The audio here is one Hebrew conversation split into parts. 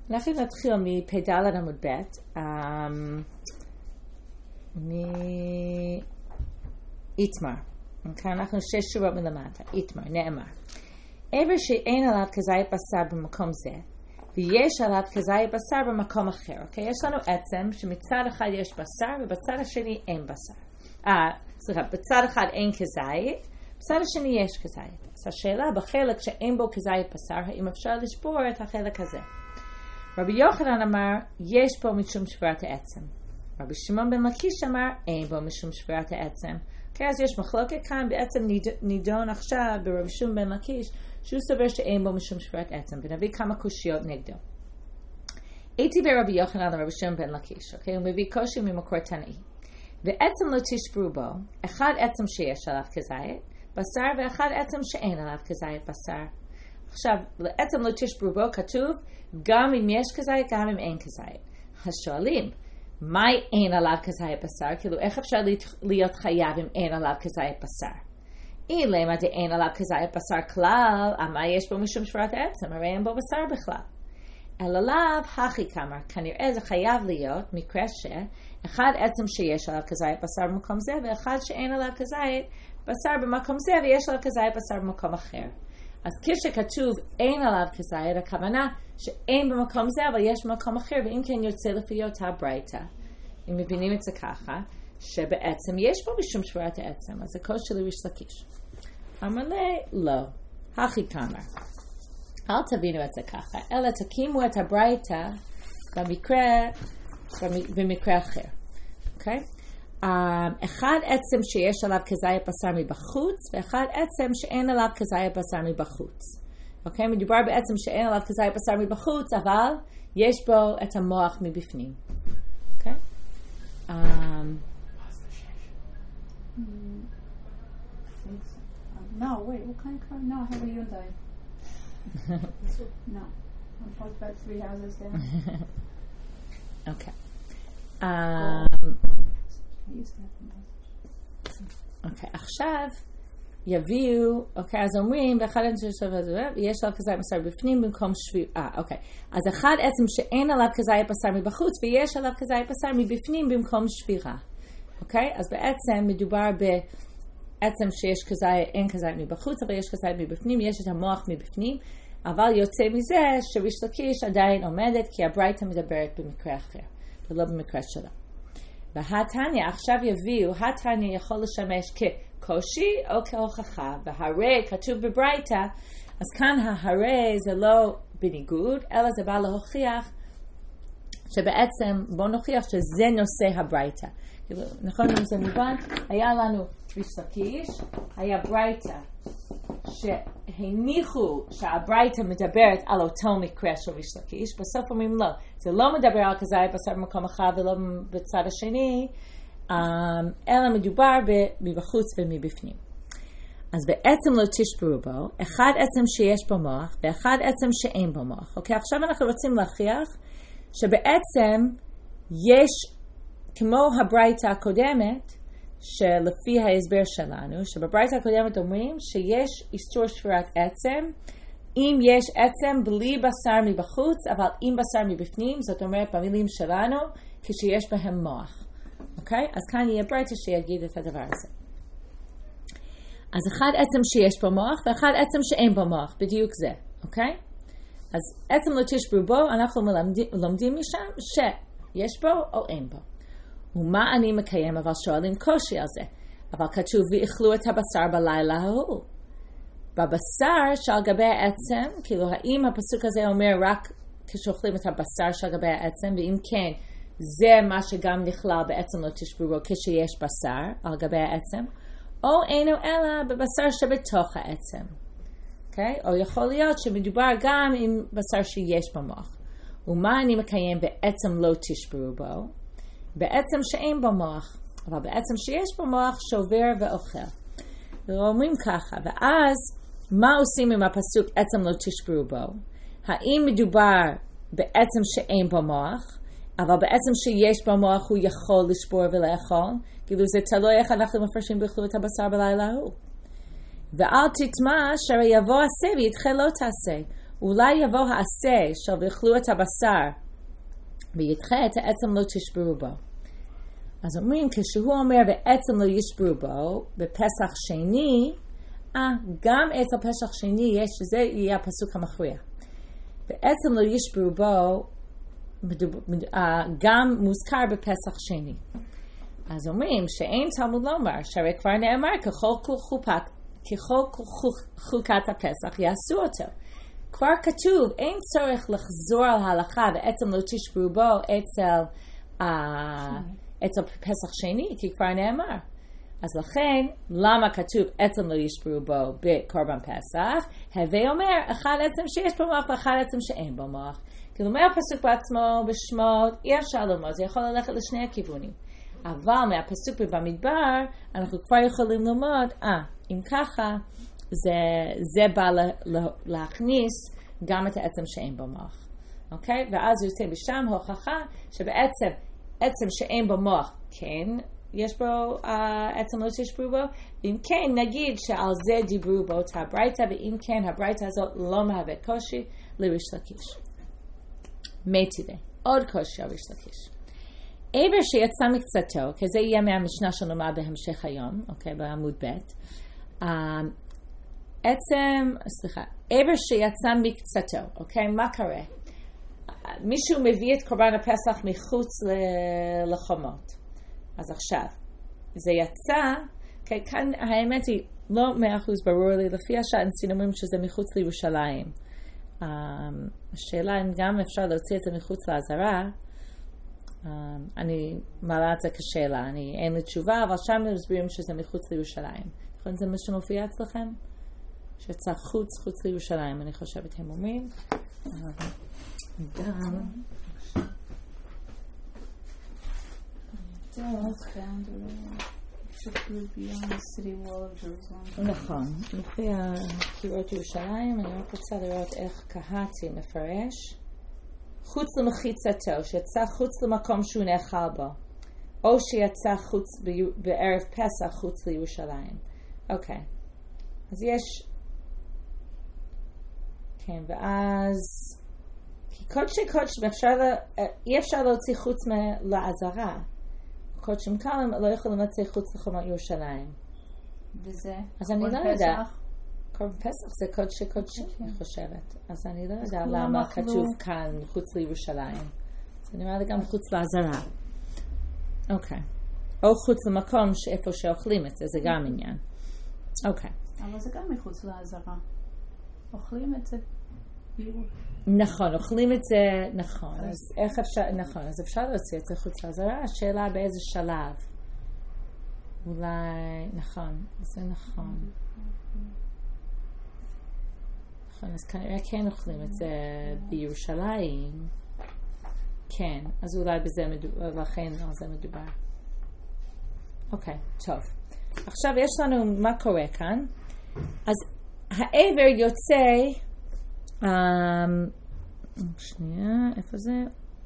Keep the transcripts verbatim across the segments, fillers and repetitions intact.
אנחנו נתחיל מפ"ד עמוד ב' מאיתמר. כאן אנחנו שש שורות מלמטה. איתמר, נאמר. עבר שאין עליו כזית בשר במקום זה, ויש עליו כזית בשר במקום אחר. אוקיי? יש לנו עצם שמצד אחד יש בשר ובצד השני אין בשר. אה, סליחה, בצד אחד אין כזית, בצד השני יש כזית. אז השאלה בחלק שאין בו כזית בשר, האם אפשר לשבור את החלק הזה? רבי יוחנן אמר, יש בו משום שבירת העצם. רבי שמעון בן לקיש אמר, אין בו משום שבירת העצם. כי אז יש מחלוקת כאן, בעצם נידון עכשיו ברבי שמעון בן לקיש, שהוא סובר שאין בו משום שבירת עצם, ונביא כמה קושיות נגדו. הייתי ברבי יוחנן לרבי שמעון בן לקיש, אוקיי? הוא מביא קושי ממקור תנאי. ועצם לא תשברו בו, אחד עצם שיש עליו כזית, בשר, ואחד עצם שאין עליו כזית בשר. עכשיו, לעצם לא תשברו בו כתוב, גם אם יש כזית, גם אם אין כזית. השואלים, מה אין עליו כזית בשר? כאילו, איך אפשר להיות חייב אם אין עליו כזית בשר? אם למה זה אין עליו כזית בשר כלל, מה יש בו משום שבירת העצם? הרי אין בו בשר בכלל. אלא לאו, הכי כמה, כנראה זה חייב להיות מקרה שאחד עצם שיש עליו כזית בשר במקום זה, ואחד שאין עליו כזית בשר במקום זה, ויש עליו כזית בשר במקום אחר. אז כשכתוב אין עליו כזית, הכוונה שאין במקום זה, אבל יש במקום אחר, ואם כן יוצא לפי אותה ברייתא. אם מבינים את זה ככה, שבעצם יש פה משום שבירת העצם, אז זה קושי של ריש לקיש. אמר לי, לא, הכי כמה. אל תבינו את זה ככה, אלא תקימו את הברייתא במקרה, במקרה אחר. אוקיי? Um, אחד עצם שיש עליו כזית בשר מבחוץ, ואחד עצם שאין עליו כזית בשר מבחוץ. אוקיי? מדובר בעצם שאין עליו כזית בשר מבחוץ, אבל יש בו את המוח מבפנים. אוקיי? Um, no, wait, what kind of car? No, I have a Hyundai. No, I'm parked about three houses down. Okay. Um, אוקיי, עכשיו יביאו, אוקיי, אז אומרים, באחד עצם יש עליו כזית בשר בפנים במקום שביר, אה, אוקיי, אז אחד עצם שאין עליו כזית בשר מבחוץ, ויש עליו כזית בשר מבפנים במקום שבירה, אוקיי, אז בעצם מדובר בעצם שיש כזית, אין כזית מבחוץ, אבל יש כזית מבפנים, יש את המוח מבפנים, אבל יוצא מזה שריש לקיש עדיין עומדת, כי הברייתא מדברת במקרה אחר, ולא במקרה שלה. והתניא, עכשיו יביאו, התניא יכול לשמש כקושי או כהוכחה, והרי כתוב בברייתא, אז כאן ההרי זה לא בניגוד, אלא זה בא להוכיח שבעצם, בוא נוכיח שזה נושא הברייתא. נכון, אם זה מובן, היה לנו ריש לקיש, היה ברייתא, שהניחו שהברייתא מדברת על אותו מקרה של ריש לקיש, בסוף אומרים לא, זה לא מדבר על כזית בשר במקום אחד ולא בצד השני, אלא מדובר מבחוץ ומבפנים. אז בעצם לא תשברו בו, אחד עצם שיש בו מוח ואחד עצם שאין בו מוח. אוקיי, עכשיו אנחנו רוצים להוכיח שבעצם יש, כמו הברייתא הקודמת, שלפי ההסבר שלנו, שבברייתא הקודמת אומרים שיש איסור שבירת עצם, אם יש עצם בלי בשר מבחוץ, אבל עם בשר מבפנים, זאת אומרת במילים שלנו, כשיש בהם מוח. אוקיי? אז כאן יהיה ברייתא שיגיד את הדבר הזה. אז אחד עצם שיש בו מוח, ואחד עצם שאין בו מוח, בדיוק זה. אוקיי? אז עצם לא תשברו בו, אנחנו מלמדים, לומדים משם שיש בו או אין בו. ומה אני מקיים, אבל שואלים קושי על זה. אבל כתוב, ואכלו את הבשר בלילה ההוא. בבשר שעל גבי העצם, כאילו האם הפסוק הזה אומר רק כשאוכלים את הבשר שעל גבי העצם, ואם כן, זה מה שגם נכלל בעצם לא תשברו כשיש בשר על גבי העצם, או אינו אלא בבשר שבתוך העצם. Okay? או יכול להיות שמדובר גם עם בשר שיש במוח. ומה אני מקיים בעצם לא תשברו בו? בעצם שאין בו מוח, אבל בעצם שיש בו מוח שובר ואוכל. ואומרים ככה, ואז מה עושים עם הפסוק עצם לא תשברו בו? האם מדובר בעצם שאין בו מוח, אבל בעצם שיש בו מוח הוא יכול לשבור ולאכול? כאילו זה תלוי איך אנחנו מפרשים באכלו את הבשר בלילה ההוא. ואל תטמע שהרי יבוא עשה וידחה לא תעשה. אולי יבוא העשה של ואכלו את הבשר וידחה את העצם לא תשברו בו. אז אומרים, כשהוא אומר בעצם לא ישברו בו, בפסח שני, אה, גם אצל פסח שני יש, שזה יהיה הפסוק המכריע. בעצם לא ישברו בו, גם מוזכר בפסח שני. אז אומרים שאין תלמוד לומר, שהרי כבר נאמר, ככל חופת, ככל חוקת הפסח יעשו אותו. כבר כתוב, אין צורך לחזור על ההלכה, בעצם לא תשברו בו אצל, uh, אצל פסח שני, כי כבר נאמר. אז לכן, למה כתוב עצם לא ישברו בו בקורבן פסח? הווה אומר, אחד עצם שיש בו מוח ואחד עצם שאין בו מוח. כאילו מהפסוק בעצמו בשמות, אי אפשר לומר, זה יכול ללכת לשני הכיוונים. אבל מהפסוק במדבר, אנחנו כבר יכולים ללמוד, אה, אם ככה, זה, זה בא לה, לה, להכניס גם את העצם שאין בו מוח. אוקיי? ואז יוצא בשם הוכחה שבעצם עצם שאין בו מוח, כן, יש בו uh, עצם לא תשברו בו, ואם כן נגיד שעל זה דיברו באותה ברייתא, ואם כן הברייתא הזאת לא מהווה קושי לריש לקיש. מטילה, עוד קושי על ריש לקיש. עבר שיצא מקצתו, כי זה יהיה מהמשנה שנאמר בהמשך היום, אוקיי, בעמוד ב', uh, עצם, סליחה, עבר שיצא מקצתו, אוקיי, מה קרה? מישהו מביא את קורבן הפסח מחוץ לחומות. אז עכשיו, זה יצא, כי כאן האמת היא לא מאה אחוז ברור לי, לפי השאנסים אומרים שזה מחוץ לירושלים. Um, השאלה אם גם אפשר להוציא את זה מחוץ לעזרה, um, אני מעלה את זה כשאלה, אני, אין לי תשובה, אבל שם מסבירים שזה מחוץ לירושלים. נכון, זה מה שמופיע אצלכם? שיצא חוץ, חוץ לירושלים, אני חושבת הם אומרים. גם... נכון, לפי קירות ירושלים אני רק רוצה לראות איך קהתי מפרש חוץ למחיצתו, שיצא חוץ למקום שהוא נאכל בו, או שיצא חוץ בערב פסח חוץ לירושלים. אוקיי, אז יש כן, ואז כי קודשי קודשים אי אפשר להוציא חוץ לעזרה, קודשים כאן לא יכולים להוציא חוץ לחומות ירושלים. וזה? אז אני לא יודעת. קורבן פסח זה קודשי קודשים, אני חושבת. אז אני לא יודעת למה כתוב כאן חוץ לירושלים. זה נראה לי גם חוץ לעזרה. אוקיי. או חוץ למקום איפה שאוכלים את זה, זה גם עניין. אוקיי. אבל זה גם מחוץ לעזרה. אוכלים את זה בירושלים. נכון, אוכלים את זה, נכון, אז איך אפשר, נכון, אז אפשר להוציא את זה חוץ לעזרה, השאלה באיזה שלב, אולי, נכון, זה נכון, נכון, אז כנראה כן אוכלים את זה בירושלים, כן, אז אולי בזה מדובר, לכן על זה מדובר. אוקיי, טוב, עכשיו יש לנו מה קורה כאן, אז העבר יוצא, Um, שנייה, איפה זה?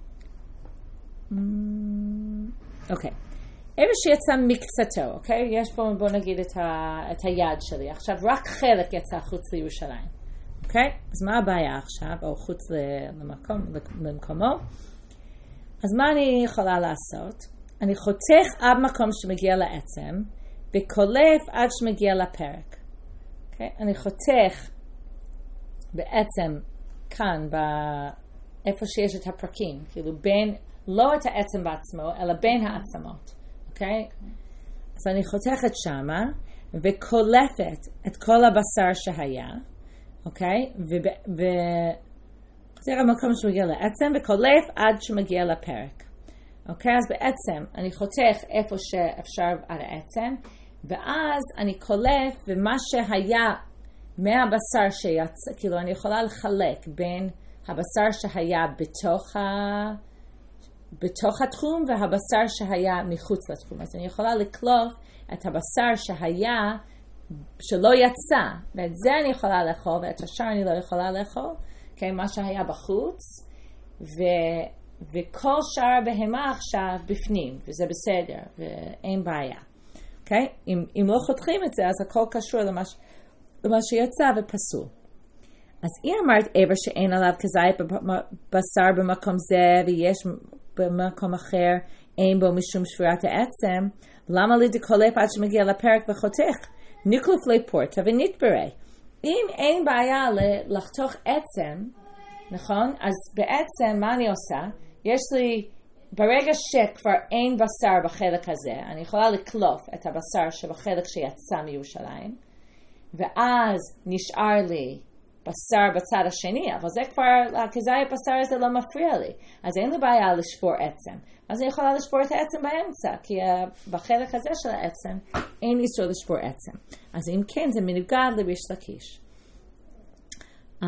אוקיי. עבר שיצא מקצתו, אוקיי? יש פה, בוא נגיד, את, ה, את היד שלי. עכשיו, רק חלק יצא חוץ לירושלים. אוקיי? אז מה הבעיה עכשיו? או חוץ למקום, למקומו? אז מה אני יכולה לעשות? אני חותך עד מקום שמגיע לעצם, וקולף עד שמגיע לפרק. אוקיי? אני חותך בעצם כאן, איפה שיש את הפרקים, כאילו בין, לא את העצם בעצמו, אלא בין העצמות, אוקיי? אז אני חותכת שמה, וקולפת את כל הבשר שהיה, אוקיי? וחותך המקום שמגיע לעצם, וקולף עד שמגיע לפרק. אוקיי? אז בעצם אני חותך איפה שאפשר עד העצם, ואז אני קולף, ומה שהיה מהבשר שיצא, כאילו אני יכולה לחלק בין הבשר שהיה בתוך, ה... בתוך התחום והבשר שהיה מחוץ לתחום. אז אני יכולה לקלוף את הבשר שהיה, שלא יצא, ואת זה אני יכולה לאכול, ואת השאר אני לא יכולה לאכול, okay? מה שהיה בחוץ, ו... וכל שאר בהמה עכשיו בפנים, וזה בסדר, ואין בעיה. Okay? אם, אם לא חותכים את זה, אז הכל קשור למש... למה שיצא ופסול. אז היא אמרת עבר שאין עליו כזית בשר במקום זה ויש במקום אחר אין בו משום שבירת העצם, למה לדקולף עד שמגיע לפרק וחותך? ניקלוף לפורטה ונתברא. אם אין בעיה לחתוך עצם, נכון? אז בעצם מה אני עושה? יש לי, ברגע שכבר אין בשר בחלק הזה, אני יכולה לקלוף את הבשר שבחלק שיצא מירושלים, ואז נשאר לי בשר בצד השני, אבל זה כבר, כזית בשר הזה לא מפריע לי. אז אין לי בעיה לשבור עצם. אז אני יכולה לשבור את העצם באמצע, כי uh, בחלק הזה של העצם אין איסור לשבור עצם. אז אם כן, זה מנוגד לריש לקיש. Um,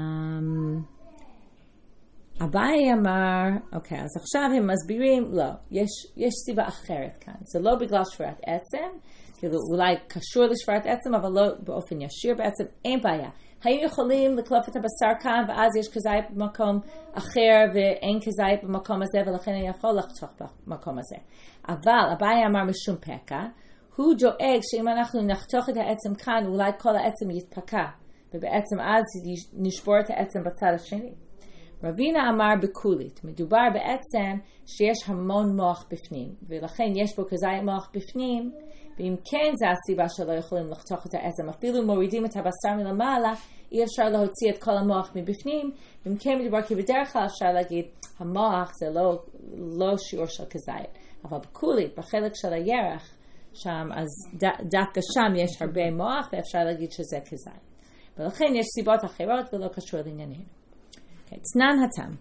אביי אמר, אוקיי, אז עכשיו הם מסבירים, לא, יש, יש סיבה אחרת כאן. זה לא בגלל שבירת עצם, כאילו אולי קשור לשבירת עצם, אבל לא באופן ישיר בעצם, אין בעיה. היינו יכולים לקלוף את הבשר כאן, ואז יש כזית במקום אחר, ואין כזית במקום הזה, ולכן אני יכול לחתוך במקום הזה. אבל אביי אמר משום פקע, הוא דואג שאם אנחנו נחתוך את העצם כאן, אולי כל העצם יתפקע, ובעצם אז נשבור את העצם בצד השני. רבינה אמר בקולית, מדובר בעצם שיש המון מוח בפנים, ולכן יש בו כזית מוח בפנים, ואם כן זה הסיבה שלא יכולים לחתוך את העצם, אפילו מורידים את הבשר מלמעלה, אי אפשר להוציא את כל המוח מבפנים, ואם כן מדובר כי בדרך כלל אפשר להגיד, המוח זה לא, לא שיעור של כזית, אבל בקולית, בחלק של הירח, שם, אז ד, דווקא שם יש הרבה מוח, ואפשר להגיד שזה כזית. ולכן יש סיבות אחרות ולא קשור לענייננו. תנן התם.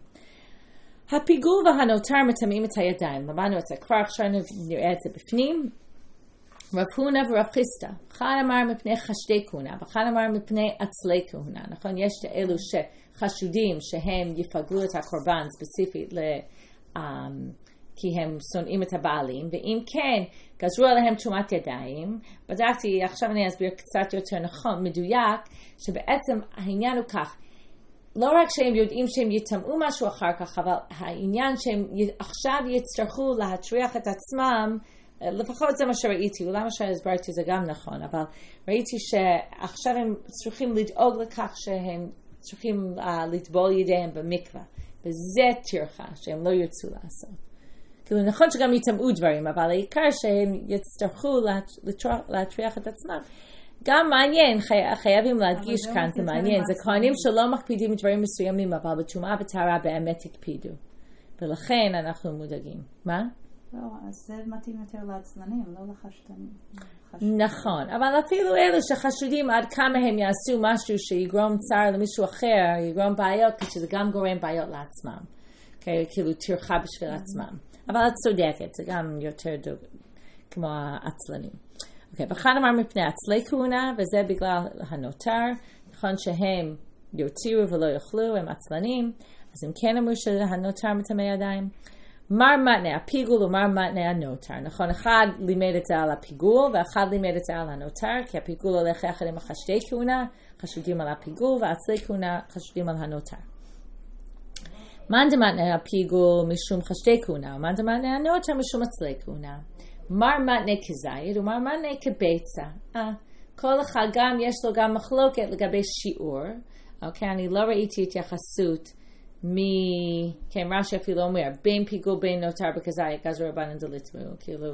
הפיגול והנותר מטמאים את הידיים. למדנו את זה כבר, עכשיו נראה את זה בפנים. רב הונא ורב חיסדא. אחד אמר מפני חשדי כהונה, ואחד אמר מפני עצלי כהונה. נכון? יש אלו שחשודים שהם יפגלו את הקורבן ספציפית ל... Um, כי הם שונאים את הבעלים, ואם כן, גזרו עליהם תשומת ידיים. בדקתי, עכשיו אני אסביר קצת יותר נכון, מדויק, שבעצם העניין הוא כך, לא רק שהם יודעים שהם יטמאו משהו אחר כך, אבל העניין שהם עכשיו יצטרכו להטריח את עצמם, לפחות זה מה שראיתי, אולי מה שהסברתי זה גם נכון, אבל ראיתי שעכשיו הם צריכים לדאוג לכך שהם צריכים uh, לטבול ידיהם במקווה, וזה טרחה שהם לא ירצו לעשות. כאילו נכון שגם יטמאו דברים, אבל העיקר שהם יצטרכו להטריח את עצמם. גם מעניין, חי, חייבים להדגיש כאן, זה מעניין, זה כהנים שלא מקפידים דברים מסוימים, אבל בתשומה וטהרה באמת הקפידו. ולכן אנחנו מודאגים. מה? לא, אז זה מתאים יותר לעצלנים, לא לחשדנים. נכון, אבל אפילו אלו שחשודים עד כמה הם יעשו משהו שיגרום צער למישהו אחר, יגרום בעיות, כשזה גם גורם בעיות לעצמם. כאילו טרחה בשביל עצמם. אבל את צודקת, זה גם יותר דוג, כמו העצלנים. אוקיי, ואחד אמר מפני עצלי כהונה, וזה בגלל הנותר, נכון שהם יוציאו ולא יאכלו, הם עצלנים, אז הם כן אמרו שהנותר מטמא ידיים. מר מתנה, הפיגול ומר מתנה הנותר, נכון, אחד לימד את זה על הפיגול, ואחד לימד את זה על הנותר, כי הפיגול הולך יחד עם החשדי כהונה, חשודים על הפיגול, והעצלי כהונה חשודים על הנותר. מאן דמתנה הפיגול משום חשדי כהונה, ומאן דמתנה הנותר משום עצלי כהונה. מר מתנה כזית ומר מתנה כביצה. אה, כל אחד גם יש לו גם מחלוקת לגבי שיעור. אוקיי, אני לא ראיתי התייחסות מ... כן, רש"י אפילו אומר, בין פיגול בין נותר בכזית, גזרו רבנן דליטמו. כאילו,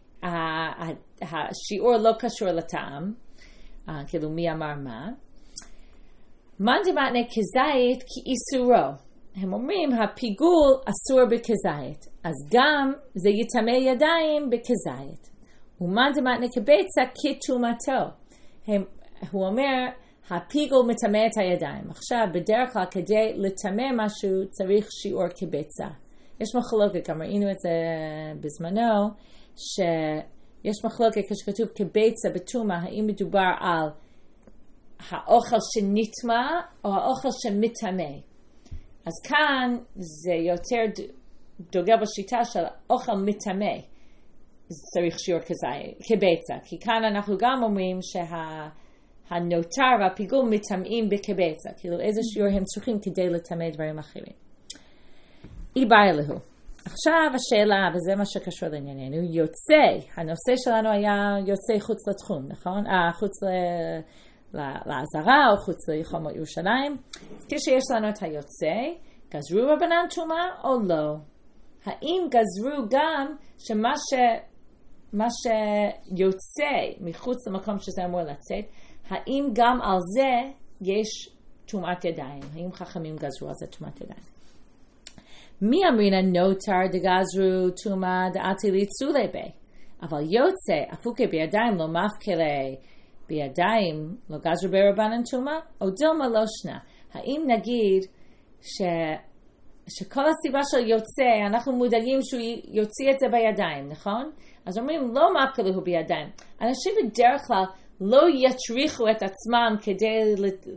השיעור לא קשור לטעם. כאילו, מי אמר מה. מאן דמתנה כזית כאיסורו. הם אומרים, הפיגול אסור בכזית, אז גם זה יטמא ידיים בכזית. ומאן דמתנה כביצה כתומתו. הוא אומר, הפיגול מטמא את הידיים. עכשיו, בדרך כלל, כדי לטמא משהו, צריך שיעור כביצה. יש מחלוקת, גם ראינו את זה בזמנו, שיש מחלוקת כשכתוב כביצה בתומה, האם מדובר על האוכל שנטמא או האוכל שמטמא. אז כאן זה יותר דוגל בשיטה של אוכל מטמא, צריך שיעור כביצה, כי כאן אנחנו גם אומרים שהנותר והפיגול מטמאים בכביצה, כאילו איזה שיעור הם צריכים כדי לטמא דברים אחרים. אי בא אלוהו. עכשיו השאלה, וזה מה שקשור לענייננו, יוצא, הנושא שלנו היה יוצא חוץ לתחום, נכון? אה, חוץ לעזרה או חוץ לחומות ירושלים. כשיש לנו את היוצא, גזרו רבנן טומאה או לא? האם גזרו גם שמה ש... מה שיוצא מחוץ למקום שזה אמור לצאת, האם גם על זה יש טומאת ידיים? האם חכמים גזרו על זה טומאת ידיים? מי אמרינה נותר דגזרו טומאה דעתי ליצולי בי? אבל יוצא, אפוקי בידיים לא מפקלי בידיים, לא גזרו ברבנן טומאה? או דומה לא שנה? האם נגיד ש... שכל הסיבה של יוצא, אנחנו מודעים שהוא יוציא את זה בידיים, נכון? אז אומרים, לא מפקלו בידיים. אנשים בדרך כלל לא יטריחו את עצמם כדי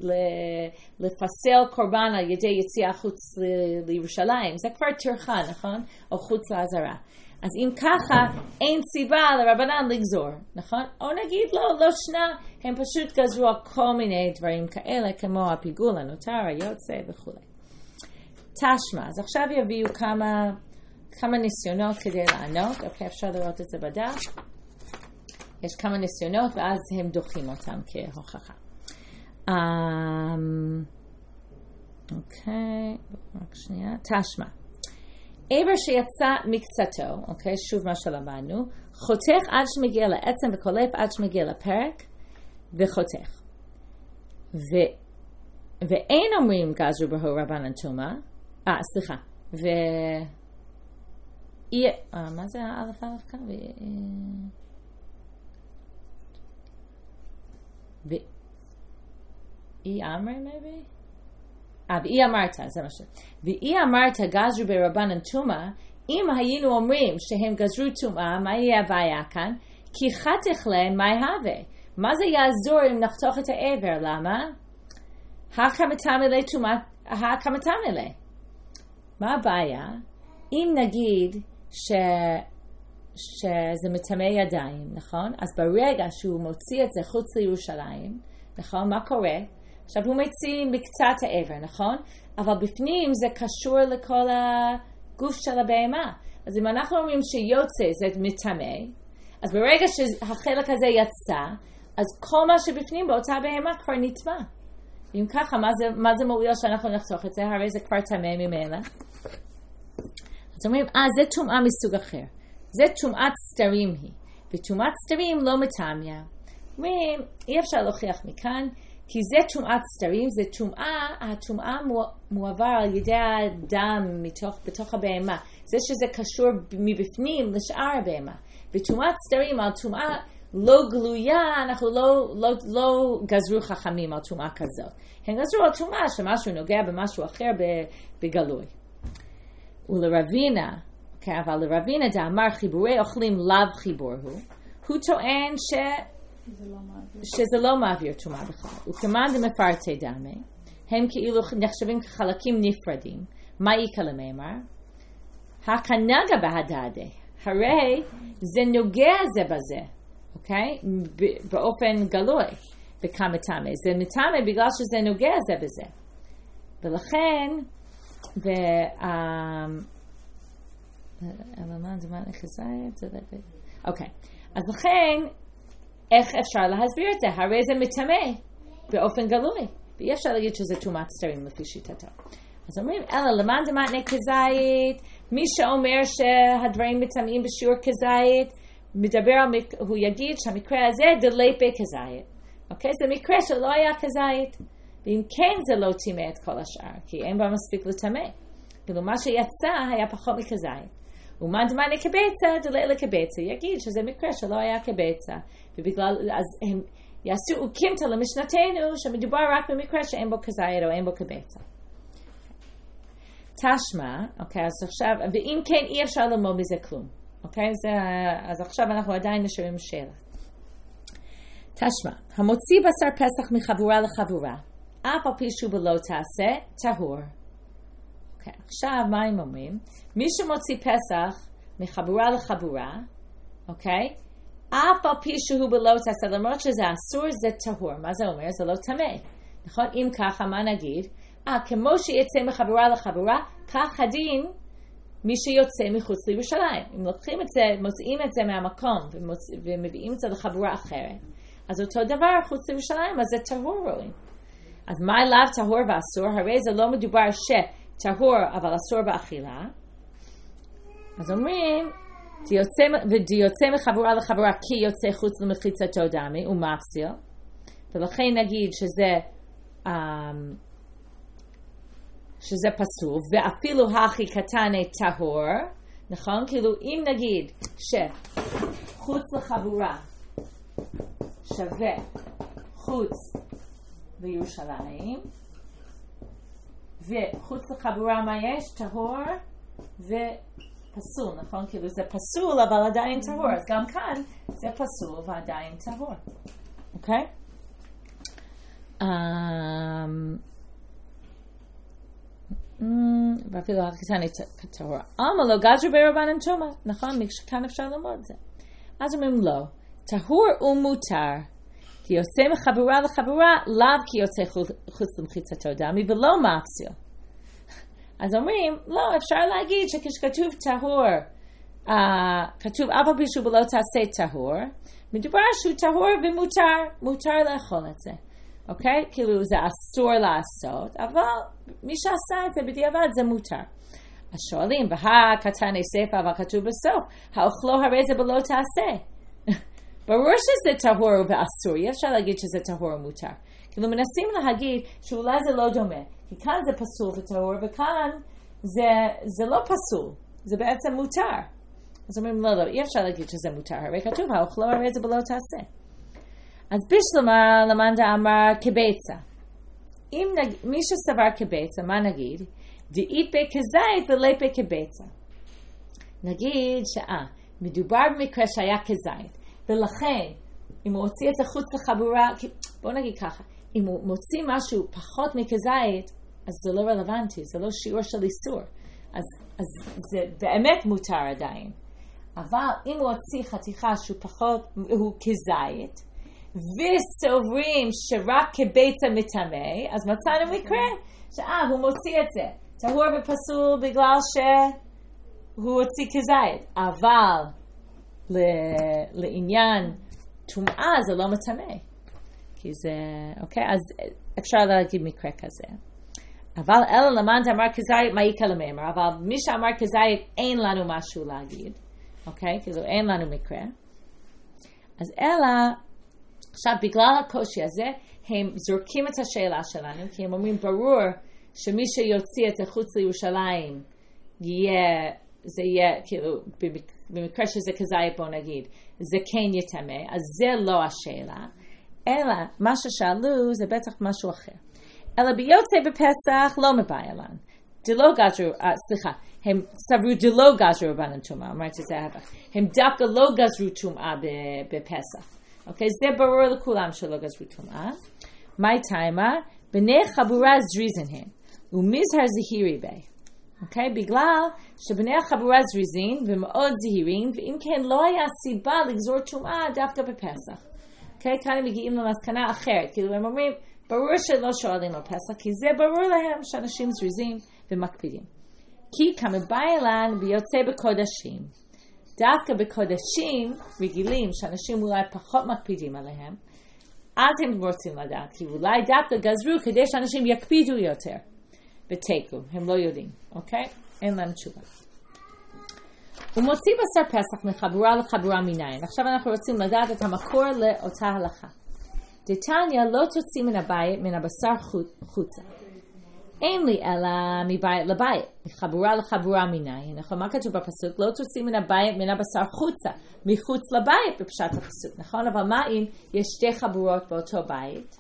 לפסל קורבן על ידי יציאה חוץ לירושלים. זה כבר טרחה, נכון? או חוץ לעזרה. אז אם ככה, אין סיבה לרבנן לגזור, נכון? או נגיד, לא, לא שנה, הם פשוט גזרו על כל מיני דברים כאלה, כמו הפיגול, הנותר, היוצא וכו'. תשמע, אז עכשיו יביאו כמה, כמה ניסיונות כדי לענות, אוקיי, אפשר לראות את זה בדף. יש כמה ניסיונות ואז הם דוחים אותם כהוכחה. Um, אוקיי, רק שנייה, תשמע. עבר שיצא מקצתו, אוקיי, שוב מה שלמדנו, חותך עד שמגיע לעצם וקולף עד שמגיע לפרק, וחותך. ו, ואין אומרים גזרו בהו רבנן טומאה, אה, סליחה, ו... אה, מה זה האלף אלף כאן? ו... ו... אי אמר, maybe? אה, ואי אמרת, זה מה ש... ואי אמרת גזרו ברבנן טומאה, אם היינו אומרים שהם גזרו טומאה, מה יהיה הבעיה כאן? כי חתך להם מה יהווה. מה זה יעזור אם נחתוך את העבר? למה? הכמתם אלי טומאה, הכמתם אלי. מה הבעיה? אם נגיד ש... שזה מטמא ידיים, נכון? אז ברגע שהוא מוציא את זה חוץ לירושלים, נכון? מה קורה? עכשיו הוא מוציא מקצת העבר, נכון? אבל בפנים זה קשור לכל הגוף של הבהמה. אז אם אנחנו אומרים שיוצא זה מטמא, אז ברגע שהחלק הזה יצא, אז כל מה שבפנים באותה בהמה כבר נטמא. אם ככה, מה זה, מה זה מועיל שאנחנו נחתוך את זה? הרי זה כבר טמא ממילא. אז אומרים, אה, זה טומאה מסוג אחר. זה טומאת סתרים היא. וטומאת סתרים לא מטמאה. אומרים, אי אפשר להוכיח מכאן, כי זה טומאת סתרים, זה טומאה, הטומאה מועבר על ידי הדם מתוך, בתוך הבהמה. זה שזה קשור מבפנים לשאר הבהמה. וטומאת סתרים על טומאה לא גלויה, אנחנו לא, לא, לא גזרו חכמים על טומאה כזאת. הם גזרו על טומאה שמשהו נוגע במשהו אחר בגלוי. ולרבינה, okay, אבל לרבינה דאמר חיבורי אוכלים לאו חיבור הוא, הוא טוען ש... שזה לא מעביר. שזה לא מעביר טומאה בכלל. וכמאן דמפרטי דמי, הם כאילו נחשבים כחלקים נפרדים. מה איקה למאמר? הקנגה בהדדה. הרי זה נוגע זה בזה. אוקיי? באופן גלוי. בכמה תמה. זה מתמה בגלל שזה נוגע זה בזה. ולכן, ו... אלמן זמן לחזאית, אוקיי. אז לכן, איך אפשר להסביר את זה? הרי זה מטמא באופן גלוי. ואי אפשר להגיד שזה טומאת סתרים לפי שיטתו. אז אומרים, אלא למען דמתני כזית, מי שאומר שהדברים מטמאים בשיעור כזית, מדבר על, הוא יגיד שהמקרה הזה דלייפי כזית. אוקיי? זה מקרה שלא היה כזית. ואם כן זה לא טימא את כל השאר, כי אין בה מספיק לטמא. כאילו מה שיצא היה פחות מכזית. ומה דמני כביצה, דלילה כביצה. יגיד שזה מקרה שלא היה כביצה. ובגלל, אז הם יעשו אוקימתא למשנתנו, שמדובר רק במקרה שאין בו כזית או אין בו כביצה. תשמע, אוקיי, אז עכשיו, ואם כן אי אפשר ללמוד מזה כלום. אוקיי, זה, אז עכשיו אנחנו עדיין נשארים שאלה. תשמע, המוציא בשר פסח מחבורה לחבורה, אף על פי שהוא בלא תעשה, טהור. Okay, עכשיו, מה הם אומרים? מי שמוציא פסח מחבורה לחבורה, אוקיי? Okay, אף על פי שהוא בלא תעשה, למרות שזה אסור, זה טהור. מה זה אומר? זה לא טמא. נכון? אם ככה, מה נגיד? אה, כמו שיצא מחבורה לחבורה, כך הדין מי שיוצא מחוץ לירושלים. אם לוקחים את זה, מוציאים את זה מהמקום ומוצ... ומביאים את זה לחבורה אחרת, אז אותו דבר חוץ לירושלים, אז זה טהור רואים. אז מה לאו טהור ואסור? הרי זה לא מדובר שטהור אבל אסור באכילה. אז אומרים, ודיוצא מחבורה לחבורה כי יוצא חוץ למחיצתו דמי, הוא מפסיל. ולכן נגיד שזה, שזה פסול, ואפילו הכי קטנה טהור, נכון? כאילו אם נגיד שחוץ לחבורה שווה חוץ לירושלים, וחוץ לחבורה מה יש? טהור ופסול, נכון? כאילו זה פסול אבל עדיין טהור, אז גם כאן זה פסול ועדיין טהור, אוקיי? ואפילו הקטנה טהור. אמה לא גזרו ברבנן תומא, נכון? כאן אפשר ללמוד את זה. אז אומרים לא, טהור ומותר, כי יוצא מחבורה לחבורה, לאו כי יוצא חוץ למחיצתו דמי, ולא מפסיל. אז אומרים, לא, אפשר להגיד שכשכתוב טהור, uh, כתוב אף על פי שהוא בלא תעשה טהור, מדובר שהוא טהור ומותר, מותר לאכול את זה. אוקיי? כאילו זה אסור לעשות, אבל מי שעשה את זה בדיעבד זה מותר. אז שואלים, בהה קטני ספר, אבל כתוב בסוף, האוכלו הרי זה בלא תעשה. ברור שזה טהור ואסור, אי אפשר להגיד שזה טהור ומותר. כאילו מנסים להגיד שאולי זה לא דומה, כי כאן זה פסול וטהור, וכאן זה, זה לא פסול, זה בעצם מותר. אז אומרים, לא, לא, אי אפשר להגיד שזה מותר, הרי כתוב, האוכלו הרי זה בלא תעשה. אז בשלמה למנדה אמר כביצה. אם נג... מי שסבר כביצה, מה נגיד? דאית בי כזית ולפי כביצה. נגיד שאה, מדובר במקרה שהיה כזית, ולכן, אם הוא הוציא את זה חוץ לחבורה, בוא נגיד ככה, אם הוא מוציא משהו פחות מכזית, אז זה לא רלוונטי, זה לא שיעור של איסור. אז, אז זה באמת מותר עדיין. אבל אם הוא הוציא חתיכה שהוא פחות, הוא כזית, וסוברים שרק כביצה מטמא, אז מצאנו מקרה שאה, הוא מוציא את זה. טהור ופסול בגלל שהוא הוציא כזית. אבל לעניין טומאה זה לא מטמא. כי זה, אוקיי? אז אפשר להגיד מקרה כזה. אבל אלא למען אמר כזית, מה יקה למאמר? אבל מי שאמר כזית, אין לנו משהו להגיד. אוקיי? כאילו אין לנו מקרה. אז אלא, עכשיו בגלל הקושי הזה, הם זורקים את השאלה שלנו, כי הם אומרים ברור שמי שיוציא את זה חוץ לירושלים, יהיה, זה יהיה, כאילו, במקרה שזה כזית בוא נגיד, זה כן יטמא, אז זה לא השאלה, אלא מה ששאלו זה בטח משהו אחר. אלא ביוצא בפסח לא מבעלן. דלא גזרו, uh, סליחה, הם סברו דלא גזרו רבנן טומאה, אמרתי זה ההפך. הם דווקא לא גזרו טומאה בפסח. אוקיי, זה ברור לכולם שלא גזרו טומאה. מהי טיימה? בני חבורה זריזן הם, ומזהר זהירי בי. אוקיי, בגלל שבני החבורה זריזין ומאוד זהירים, ואם כן לא היה סיבה לגזור טומאה דווקא בפסח. אוקיי, כאן הם מגיעים למסקנה אחרת, כאילו הם אומרים, ברור שלא שואלים על פסח, כי זה ברור להם שאנשים זריזים ומקפידים. כי כמבעלן ביוצא בקודשים, דווקא בקודשים רגילים שאנשים אולי פחות מקפידים עליהם, אז הם רוצים לדעת, כי אולי דווקא גזרו כדי שאנשים יקפידו יותר בתיקו, הם לא יודעים, אוקיי? אין להם תשובה. הוא מוציא בשר פסח מחבורה לחבורה מניין. עכשיו אנחנו רוצים לדעת את המקור לאותה הלכה. דתניא לא תוציא מן הבית, מן הבשר חוצה. אין לי אלא מבית לבית, מחבורה לחבורה מניין. נכון, מה כתוב בפסוק? לא תוציא מן הבית, מן הבשר חוצה, מחוץ לבית בפשט הפסוק. נכון, אבל מה אם יש שתי חבורות באותו בית?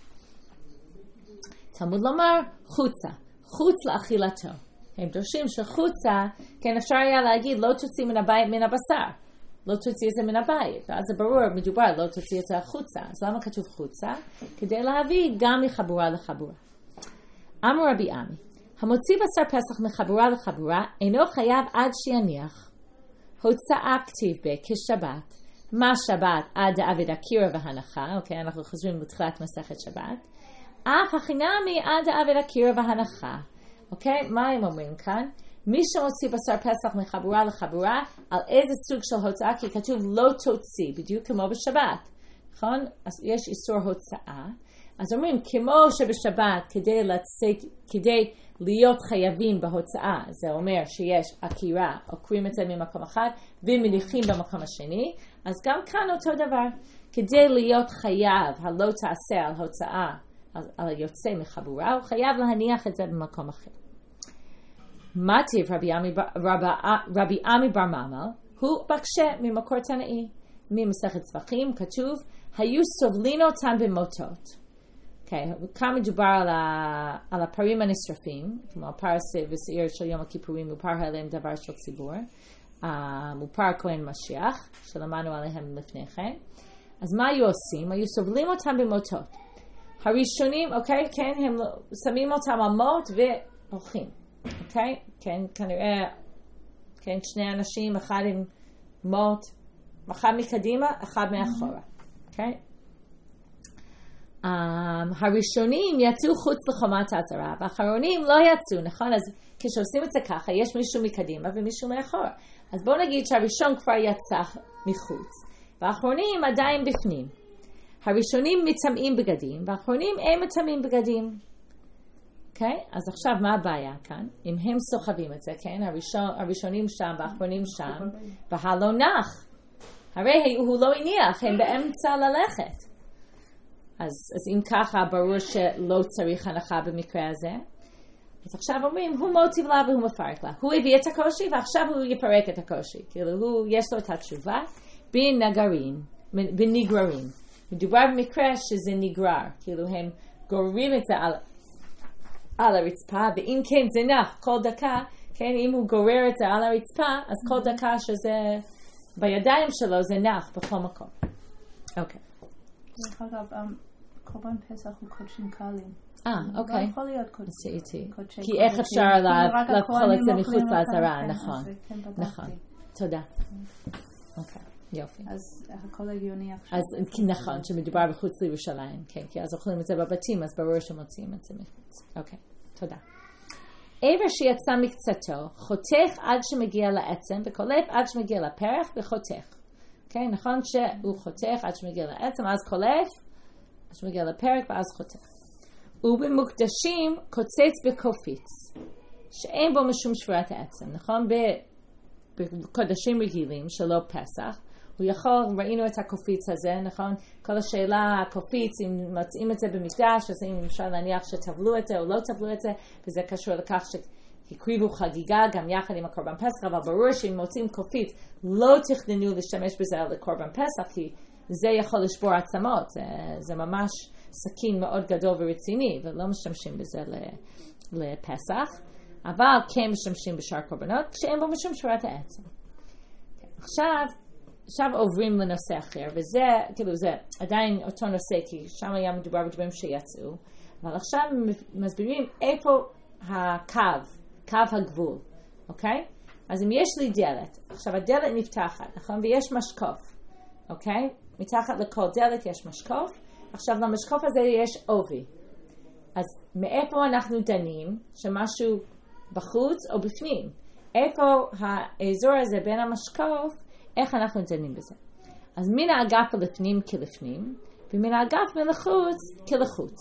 תלמוד לומר חוצה, חוץ לאכילתו. הם דורשים שחוצה, כן אפשר היה להגיד לא תוציא מן הבית מן הבשר, לא תוציא את זה מן הבית, ואז זה ברור, מדובר לא תוציא את זה החוצה, אז למה כתוב חוצה? כדי להביא גם מחבורה לחבורה. אמר רבי עמי, המוציא בשר פסח מחבורה לחבורה, אינו חייב עד שיניח, הוצאה כתיב בה כשבת, מה שבת עד דאבד הקירה והנחה, אוקיי, אנחנו חוזרים בתחילת מסכת שבת, אף החינמי עד דאבד הקירה והנחה, אוקיי? מה הם אומרים כאן? מי שמוציא בשר פסח מחבורה לחבורה, על איזה סוג של הוצאה? כי כתוב לא תוציא, בדיוק כמו בשבת. נכון? אז יש איסור הוצאה. אז אומרים, כמו שבשבת, כדי לצאת, כדי להיות חייבים בהוצאה, זה אומר שיש עקירה, עוקרים את זה ממקום אחד, ומניחים במקום השני, אז גם כאן אותו דבר. כדי להיות חייב, הלא תעשה על הוצאה, על, על היוצא מחבורה, הוא חייב להניח את זה במקום אחר. מטיב רבי עמי, רבי, רבי עמי בר ממל, הוא בקשה ממקור תנאי. ממסכת צבחים כתוב, היו סובלין אותם במוטות. Okay, כאן מדובר על, ה, על הפרים הנשרפים, כמו הפר ושעיר של יום הכיפורים, מופר עליהם דבר של ציבור, uh, מופר כהן משיח, שלמדנו עליהם לפני כן. אז מה היו עושים? היו סובלים אותם במוטות. הראשונים, אוקיי, okay, כן, הם שמים אותם על מוט והולכים. אוקיי? Okay? כן, כנראה, כן, שני אנשים, אחד עם מוט, אחד מקדימה, אחד מאחורה. אוקיי? Okay? Um, הראשונים יצאו חוץ לחומת העזרה, והאחרונים לא יצאו, נכון? אז כשעושים את זה ככה, יש מישהו מקדימה ומישהו מאחורה. אז בואו נגיד שהראשון כבר יצא מחוץ, והאחרונים עדיין בפנים. הראשונים מטמאים בגדים, והאחרונים הם מטמאים בגדים. אוקיי? Okay? אז עכשיו מה הבעיה כאן? אם הם סוחבים את זה, כן? הראשון, הראשונים שם והאחרונים שם, והלא נח. הרי הוא לא הניח, הם באמצע ללכת. אז, אז אם ככה, ברור שלא צריך הנחה במקרה הזה. אז עכשיו אומרים, הוא מוטיב לה והוא מפרק לה. הוא הביא את הקושי ועכשיו הוא יפרק את הקושי. כאילו, הוא, יש לו את התשובה בנגרים, בנגררים. מדובר במקרה שזה נגרר. כאילו, הם גוררים את זה על, על הרצפה, ואם כן זה נח כל דקה, כן, אם הוא גורר את זה על הרצפה, אז כל דקה שזה בידיים שלו זה נח בכל מקום. אוקיי. דרך אגב, קורבן פסח הוא קודשים קלים. אה, אוקיי. לא יכול להיות קודשי. כי איך אפשר לאכול את זה מחוץ לעזרה, נכון. נכון, תודה. אוקיי, יופי. אז הכל הגיוני עכשיו. אז נכון, שמדובר בחוץ לירושלים, כן, כי אז אוכלים את זה בבתים, אז ברור שמוציאים את זה מחוץ. אוקיי, תודה. עבר שיצא מקצתו, חותך עד שמגיע לעצם, וקולף עד שמגיע לפרח וחותך. Okay, נכון שהוא חותך עד שמגיע לעצם, אז קולף, עד שמגיע לפרק ואז חותך. ובמוקדשים קוצץ בקופיץ, שאין בו משום שבורת העצם, נכון? בקודשים רגילים שלא פסח, הוא יכול, ראינו את הקופיץ הזה, נכון? כל השאלה, הקופיץ, אם מוצאים את זה במקדש, אז אם אפשר להניח שטבלו את זה או לא טבלו את זה, וזה קשור לכך ש... הקריבו חגיגה גם יחד עם הקורבן פסח, אבל ברור שאם מוצאים קופית לא תכננו להשתמש בזה לקורבן פסח, כי זה יכול לשבור עצמות, זה, זה ממש סכין מאוד גדול ורציני, ולא משתמשים בזה לפסח, אבל כן משתמשים בשאר קורבנות, כשאין בו משום שבורת העצם. עכשיו, עכשיו עוברים לנושא אחר, וזה, כאילו זה עדיין אותו נושא, כי שם היה מדובר בדברים שיצאו, אבל עכשיו מסבירים איפה הקו, קו הגבול, אוקיי? אז אם יש לי דלת, עכשיו הדלת נפתחת, נכון? ויש משקוף, אוקיי? מתחת לכל דלת יש משקוף, עכשיו למשקוף הזה יש עובי. אז מאיפה אנחנו דנים שמשהו בחוץ או בפנים? איפה האזור הזה בין המשקוף, איך אנחנו דנים בזה? אז מן האגף לפנים כלפנים, ומן האגף מלחוץ כלחוץ.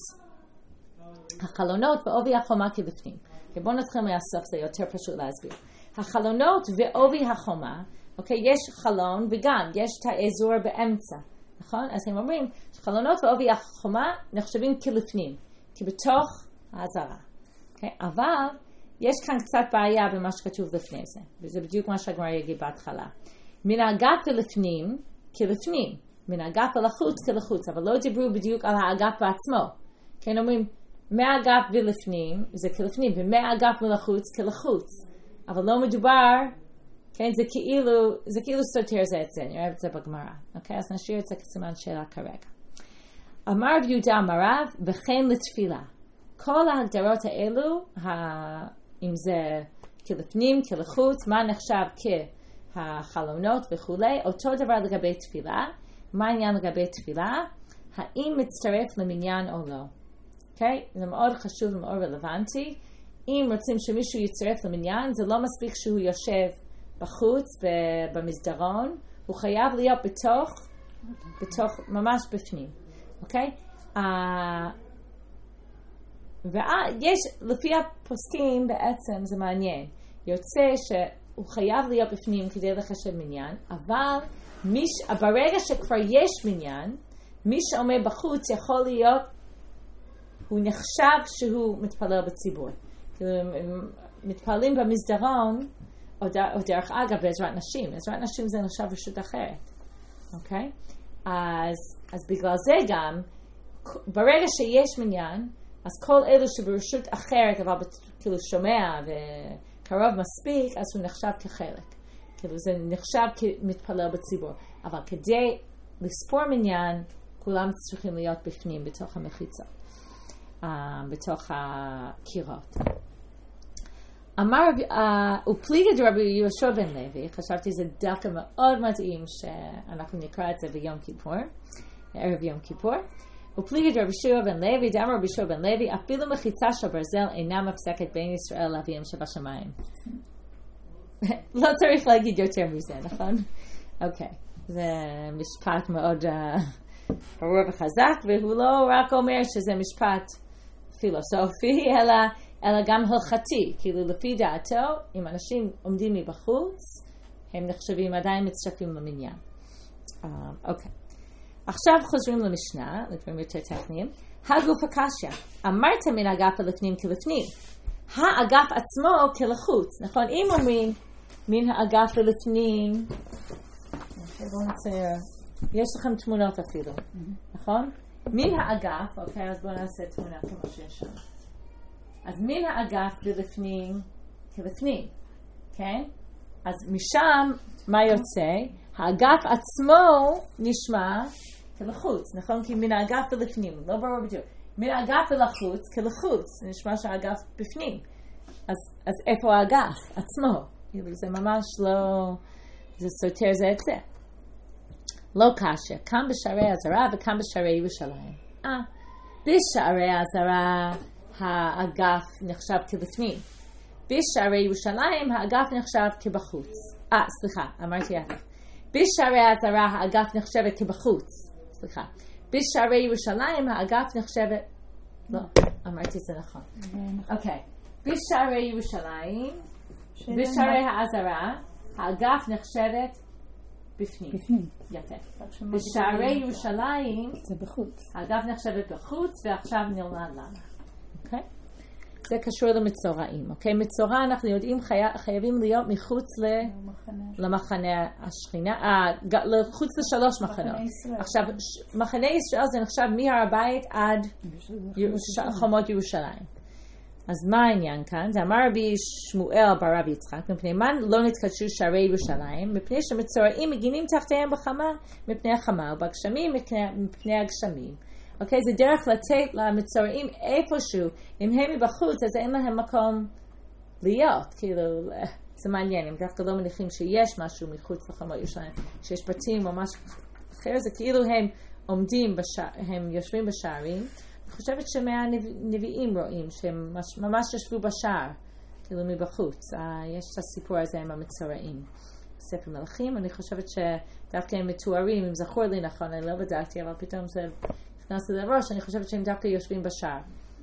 החלונות ועובי החומה כלפנים. בואו נתחיל מהסוף, זה יותר פשוט להסביר. החלונות ועובי החומה, אוקיי, יש חלון וגם יש את האזור באמצע, נכון? אז הם אומרים שחלונות ועובי החומה נחשבים כלפנים, כבתוך העזרה. אוקיי? אבל יש כאן קצת בעיה במה שכתוב לפני זה, וזה בדיוק מה שהגמרא יגיד בהתחלה. מן האגף ולפנים כלפנים, מן האגף ולחוץ כלחוץ, אבל לא דיברו בדיוק על האגף בעצמו. כן, אומרים, מהאגף ולפנים זה כלפנים, ומהאגף ולחוץ כלחוץ. אבל לא מדובר, כן, זה כאילו, זה כאילו סותר זה את זה, נראה את זה בגמרא. אוקיי, אז נשאיר את זה כסימן שאלה כרגע. אמר רב יהודה אמר רב, וכן לתפילה. כל ההגדרות האלו, אם זה כלפנים, כלחוץ, מה נחשב כהחלונות וכולי, אותו דבר לגבי תפילה. מה העניין לגבי תפילה? האם מצטרף למניין או לא? אוקיי? Okay? זה מאוד חשוב ומאוד רלוונטי. אם רוצים שמישהו יצטרף למניין, זה לא מספיק שהוא יושב בחוץ, במסדרון. הוא חייב להיות בתוך בתוך, ממש בפנים, אוקיי? ויש, לפי הפוסקים בעצם זה מעניין, יוצא שהוא חייב להיות בפנים כדי לחשב מניין, אבל מי, ברגע שכבר יש מניין, מי שעומד בחוץ יכול להיות, הוא נחשב שהוא מתפלל בציבור. מתפללים במסדרון, או, דר, או דרך אגב בעזרת נשים. בעזרת נשים זה נחשב רשות אחרת. אוקיי? אז, אז בגלל זה גם, ברגע שיש מניין, אז כל אלו שברשות אחרת, אבל כאילו שומע וקרוב מספיק, אז הוא נחשב כחלק. כאילו זה נחשב כמתפלל בציבור. אבל כדי לספור מניין, כולם צריכים להיות בפנים, בתוך המחיצות, uh, בתוך הקירות. אמר, uh, ופליגה דרבי יהושע בן לוי, חשבתי זה דווקא מאוד מתאים שאנחנו נקרא את זה ביום כיפור, ערב יום כיפור. ופליגה דרבי יהושע בן לוי, דאמר רבי יהושע בן לוי, אפילו מחיצה של ברזל אינה מפסקת בין ישראל לאביהם שבשמיים. לא צריך להגיד יותר מזה, נכון? אוקיי, זה משפט מאוד ברור וחזק, והוא לא רק אומר שזה משפט פילוסופי, אלא, אלא גם הלכתי. כאילו לפי דעתו, אם אנשים עומדים מבחוץ, הם נחשבים עדיין מצטרפים למניין. אוקיי. עכשיו חוזרים למשנה, לדברים יותר טכניים. הגוף הקשיא, אמרת מן האגף לפנים כלפנים. האגף עצמו כלחוץ, נכון? אם אומרים מן האגף לפנים, בואו נצייר, יש לכם תמונות אפילו, נכון? מן האגף, אוקיי, אז בואו נעשה תמונה כמו שיש שם. אז מן האגף ולפנים כלפנים, כן? אז משם מה יוצא? האגף עצמו נשמע כלחוץ, נכון? כי מן האגף ולפנים, לא ברור בדיוק. מן האגף ולחוץ כלחוץ, זה נשמע שהאגף בפנים. אז, אז איפה האגף עצמו? זה ממש לא, זה סותר זה את זה. לא קשה, כאן בשערי הזרה וכאן בשערי ירושלים. אה, בשערי הזרה האגף נחשב כלפנים. בשערי ירושלים האגף נחשב כבחוץ. אה, סליחה, אמרתי את זה. בשערי הזרה האגף נחשבת כבחוץ. סליחה. בשערי ירושלים האגף נחשבת... לא, אמרתי את זה נכון. אוקיי. בשערי ירושלים, בשערי העזרה, האגף נחשבת בפנים. בפנים. יפה. בשערי ירושלים, זה בחוץ. האגף נחשבת בחוץ, ועכשיו נלמד למה. אוקיי? זה קשור למצורעים. אוקיי? מצורע אנחנו יודעים חייבים להיות מחוץ למחנה השכינה, לחוץ לשלוש מחנות. עכשיו, מחנה ישראל זה נחשב מהר הבית עד חומות ירושלים. אז מה העניין כאן? זה אמר רבי שמואל בר רבי יצחק, מפני מה לא נתקדשו שערי ירושלים? מפני שמצורעים מגינים תחתיהם בחמה מפני החמה, ובגשמים מפני הגשמים. אוקיי, זה דרך לתת למצורעים איפשהו, אם הם מבחוץ, אז אין להם מקום להיות. כאילו, זה מעניין, הם דווקא לא מניחים שיש משהו מחוץ לחמות ירושלים, שיש בתים או משהו אחר, זה כאילו הם עומדים, בשע, הם יושבים בשערים. אני חושבת שמהנביאים רואים שהם ממש ישבו בשער, כאילו מבחוץ. יש את הסיפור הזה עם המצורעים. ספר מלכים, אני חושבת שדווקא הם מתוארים, אם זכור לי נכון, אני לא בדקתי, אבל פתאום זה נכנס לי לראש, אני חושבת שהם דווקא יושבים בשער.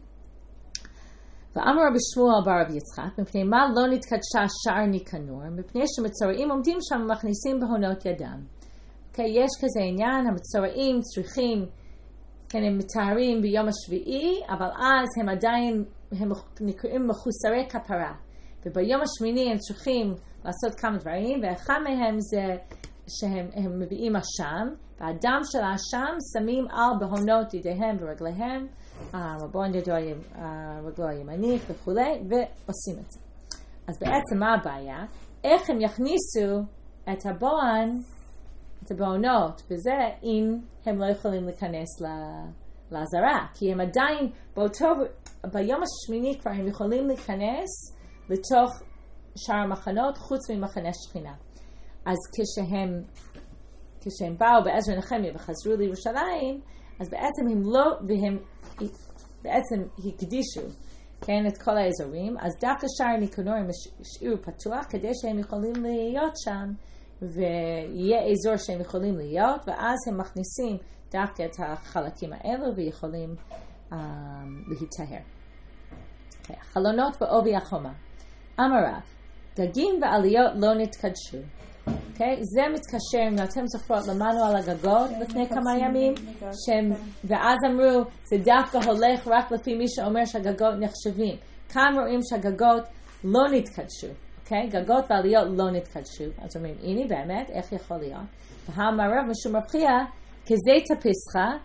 ואמר רבי שמואל בר רבי יצחק, מפני מה לא נתקדשה שער ניקנור, מפני שמצורעים עומדים שם ומכניסים בהונות ידם. Okay, יש כזה עניין, המצורעים צריכים, כן, הם מתארים ביום השביעי, אבל אז הם עדיין, הם נקראים מחוסרי כפרה. וביום השמיני הם צריכים לעשות כמה דברים, ואחד מהם זה שהם הם מביאים אשם, והדם של האשם שמים על בהונות ידיהם ורגליהם, מבון ידו רגלו הימני וכו', ועושים את זה. אז בעצם מה הבעיה? איך הם יכניסו את הבון, את הבהונות, וזה אם הם לא יכולים להיכנס לעזרה, כי הם עדיין באותו, ביום השמיני כבר הם יכולים להיכנס לתוך שאר המחנות חוץ ממחנה שכינה. אז כשהם, כשהם באו בעזרא נחמיה וחזרו לירושלים, אז בעצם הם לא, והם בעצם הקדישו, כן, את כל האזורים, אז דווקא שער ניקנור הם השאירו פתוח, כדי שהם יכולים להיות שם ויהיה אזור שהם יכולים להיות, ואז הם מכניסים דווקא את החלקים האלו ויכולים um, להיטהר. Okay, חלונות ועובי החומה. אמריו, גגים ועליות לא נתקדשו. Okay, זה מתקשר, אם אתם זוכרות, למדנו על הגגות לפני כמה ימים, שהם, ואז אמרו, זה דווקא הולך רק לפי מי שאומר שהגגות נחשבים. כאן רואים שהגגות לא נתקדשו. Okay, גגות ועליות לא נתקדשו. אז אומרים, הנה באמת, איך יכול להיות? והמערב משום מבחיע, כזה תפיסך,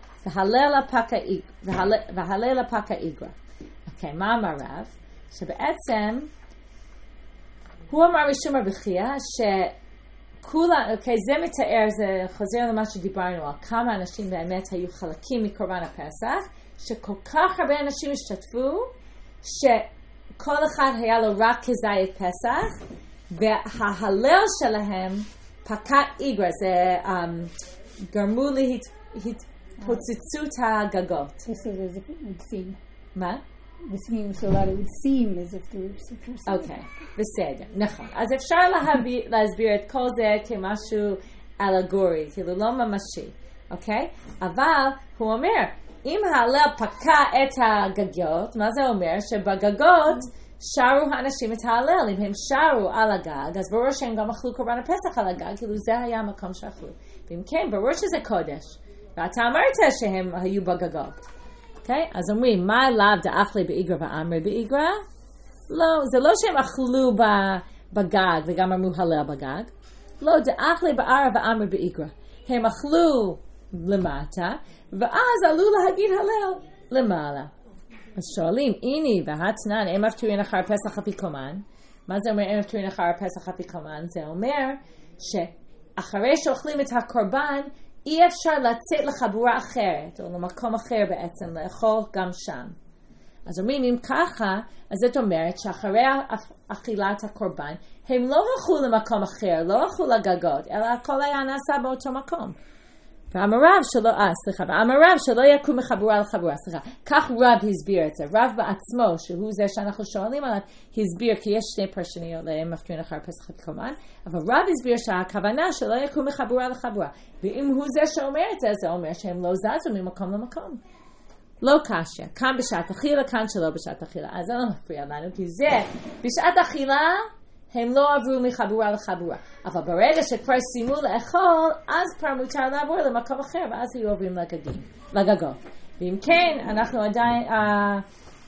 והלל הפקה איגרה. אוקיי, מה המערב? שבעצם, הוא אמר משום מבחיע, שכולה, אוקיי, זה מתאר, זה חוזר למה שדיברנו, על כמה אנשים באמת היו חלקים מקורבן הפסח, שכל כך הרבה אנשים השתתפו, שכל אחד היה לו רק כזית פסח, וההלל שלהם פקע איגרה, זה um, גרמו להתפוצצות הגגות. מה? This seems so that it would seem as if the roofs are true. אוקיי, בסדר, נכון. אז אפשר להסביר את כל זה כמשהו אלגורי, כאילו לא ממשי, אוקיי? אבל הוא אומר, אם ההלל פקע את הגגות, מה זה אומר? שבגגות שרו האנשים את ההלל. אם הם שרו על הגג, אז ברור שהם גם אכלו קורבן הפסח על הגג, כאילו זה היה המקום שאכלו. ואם כן, ברור שזה קודש. ואתה אמרת שהם היו בגגות. אוקיי? אז אומרים, מה לאו דאכלי באיגרא ואמרי באיגרא? לא, זה לא שהם אכלו בגג וגם אמרו הלל בגג. לא, דאכלי בערא ואמרי באיגרא. הם אכלו למטה, ואז עלו להגיד הלל למעלה. אז שואלים, הנה, והתנן, הם אבטורין אחר פסח אפיקומן. מה זה אומר, הם אבטורין אחר פסח אפיקומן? זה אומר שאחרי שאוכלים את הקורבן, אי אפשר לצאת לחבורה אחרת, או למקום אחר בעצם, לאכול גם שם. אז אומרים, אם ככה, אז זאת אומרת שאחרי אכילת הקורבן, הם לא הלכו למקום אחר, לא הלכו לגגות, אלא הכל היה נעשה באותו מקום. והמרב שלא, אה, סליחה, והמרב שלא יקום מחבורה לחבורה, סליחה. כך רב הסביר את זה. רב בעצמו, שהוא זה שאנחנו שואלים עליו, הסביר, כי יש שני פרשניות להם מפתורין אחר פסח אפיקומן, אבל רב הסביר שהכוונה שלא יקום מחבורה לחבורה. ואם הוא זה שאומר את זה, זה אומר שהם לא זזו ממקום למקום. לא קשה. כאן בשעת אכילה, כאן שלא בשעת אכילה. אז זה לא מפריע לנו, כי זה, בשעת אכילה, הם לא עברו מחבורה לחבורה. אבל ברגע שכבר סיימו לאכול, אז כבר מותר לעבור למקום אחר, ואז היו עוברים לגגים, לגגות. ואם כן, אנחנו עדיין... Uh,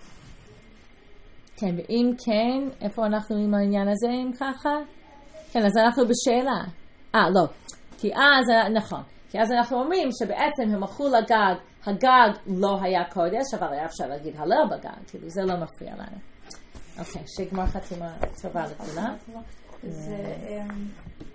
כן, ואם כן, איפה אנחנו עם העניין הזה, אם ככה? כן, אז אנחנו בשאלה. אה, לא. כי אז, נכון. כי אז אנחנו אומרים שבעצם הם הלכו לגג, הגג לא היה קודש, אבל היה אפשר להגיד הלל בגג, כאילו זה לא מפריע לנו. אוקיי, שגמר חתימה טובה לכולם. זה...